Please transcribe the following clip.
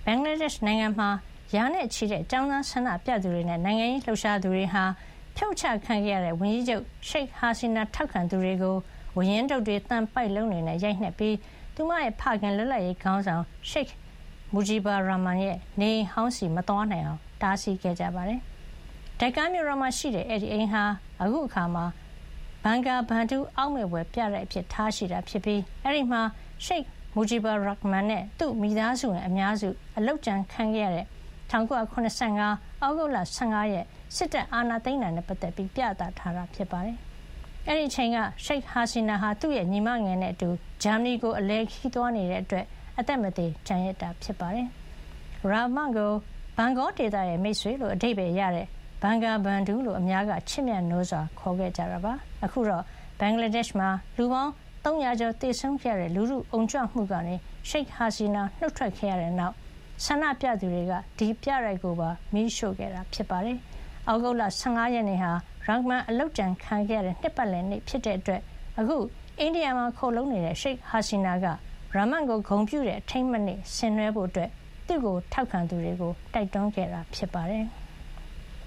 ဘင်္ဂလားဒေ့ရှ်နိုင်ငံမှာရာနဲ့ချီတဲ့ကျောင်းသားဆန္ဒပြသူတွေနဲ့နိုင်ငံရေးလှုပ်ရှားသူတွေဟာဖြုတ်ချခံခဲ့ရတဲ့ဝန်ကြီးချုပ်ရှိတ်ဟာစီနာထောက်ခံသူတွေကိုဝရင်းတုတ်တွေတန်ပိုက်လုံးတွေနဲ့ရိုက်နှက်ပြီးသူမရဲ့ဖခင်လွတ်လပ်ရေးခေါင်းဆောင်ရှိတ်မူဂျီဘာရာမန်ရဲ့နေဟောင်းစီမသွားနိုင်အောင်တားဆီးခဲ့ကြပါတယ်။ဒက္ကာမြို့တော်မှာရှိတဲ့အဲ့ဒီအိမ်ဟာအခုအခါမှာဘန်ကာဘန်တူအောက်မဲ့ဝယ်ပြတဲ့အဖြစ်ထားရှိတာဖြစ်ပြီးအဲ့ဒီမှာရှိတ်မူဂျီဘာရာမန်နဲ့သူ့မိသားစုနဲ့အများစုအလုတ်ကြံခံခဲ့ရတဲ့1985အောက်တိုဘာ15ရက်စစ်တပ်အာဏာသိမ်းတာနဲ့ပတ်သက်ပြီးပြသထားတာဖြစ်ပါတယ်။အဲ့ဒီအချိန်ကရှိတ်ဟာစီနာဟာသူ့ရဲ့ညီမငယ်နဲ့အတူဂျာမနီကိုအလဲခီးသွားနေတဲ့အတွက်အသက်မသေးကျန်ရစ်တာဖြစ်ပါတယ်။ရာမန်ကိုဘန်ဂေါဒေသရဲ့မိတ်ဆွေလို့အဓိပ္ပာယ်ရတဲ့ဘန်ကာဘန်ဒူလို့အများကချစ်မြတ်နိုးစွာခေါ်ခဲ့ကြတာပါ။အခုတော့ဘင်္ဂလားဒေ့ရှ်မှာလူပေါင်း300ကျော်သေဆုံးခဲ့တဲ့လူထုအုံကြွမှုကနေရှိတ်ဟာစီနာနှုတ်ထွက်ခဲ့ရတဲ့နောက်ဆန္ဒပြသူတွေကဒီပြတိုက်ကိုပါမီးရှို့ခဲ့တာဖြစ်ပါတယ်။အောက်တိုဘာ15ရက်နေ့ဟာရာမန်အလုတ်ကြံခံခဲ့ရတဲ့နှစ်ပတ်လည်နေ့ဖြစ်တဲ့အတွက်အခုအိန္ဒိယမှာခိုလုံနေတဲ့ရှိတ်ဟာစီနာကရာမန်ကိုဂုဏ်ပြုတဲ့အထိမ်းအမှတ်နေ့ဆင်နွှဲဖို့အတွက်သူ့ကိုထောက်ခံသူတွေကိုတိုက်တွန်းခဲ့တာဖြစ်ပါတယ်။